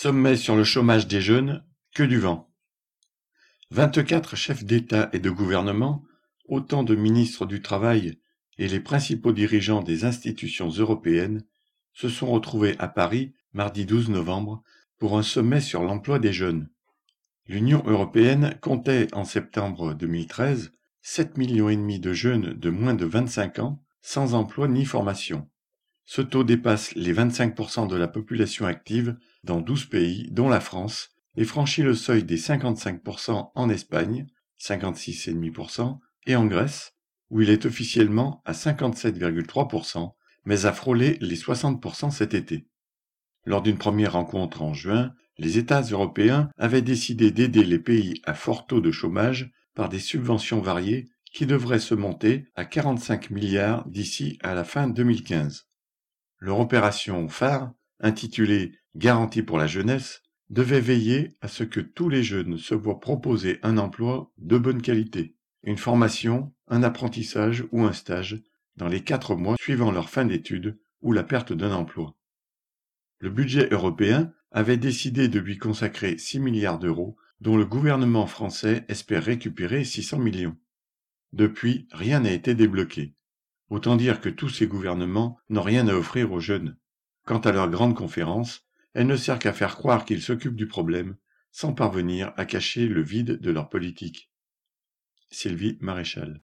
Sommet sur le chômage des jeunes, que du vent. 24 chefs d'État et de gouvernement, autant de ministres du Travail et les principaux dirigeants des institutions européennes se sont retrouvés à Paris mardi 12 novembre pour un sommet sur l'emploi des jeunes. L'Union européenne comptait en septembre 2013 7,5 millions de jeunes de moins de 25 ans sans emploi ni formation. Ce taux dépasse les 25% de la population active dans 12 pays, dont la France, et franchit le seuil des 55% en Espagne, 56,5%, et en Grèce, où il est officiellement à 57,3%, mais a frôlé les 60% cet été. Lors d'une première rencontre en juin, les États européens avaient décidé d'aider les pays à fort taux de chômage par des subventions variées qui devraient se monter à 45 milliards d'ici à la fin 2015. Leur opération phare, intitulée « Garantie pour la jeunesse », devait veiller à ce que tous les jeunes se voient proposer un emploi de bonne qualité, une formation, un apprentissage ou un stage dans les 4 mois suivant leur fin d'études ou la perte d'un emploi. Le budget européen avait décidé de lui consacrer 6 milliards d'euros, dont le gouvernement français espère récupérer 600 millions. Depuis, rien n'a été débloqué. Autant dire que tous ces gouvernements n'ont rien à offrir aux jeunes. Quant à leur grande conférence, elle ne sert qu'à faire croire qu'ils s'occupent du problème, sans parvenir à cacher le vide de leur politique. Sylvie Maréchal.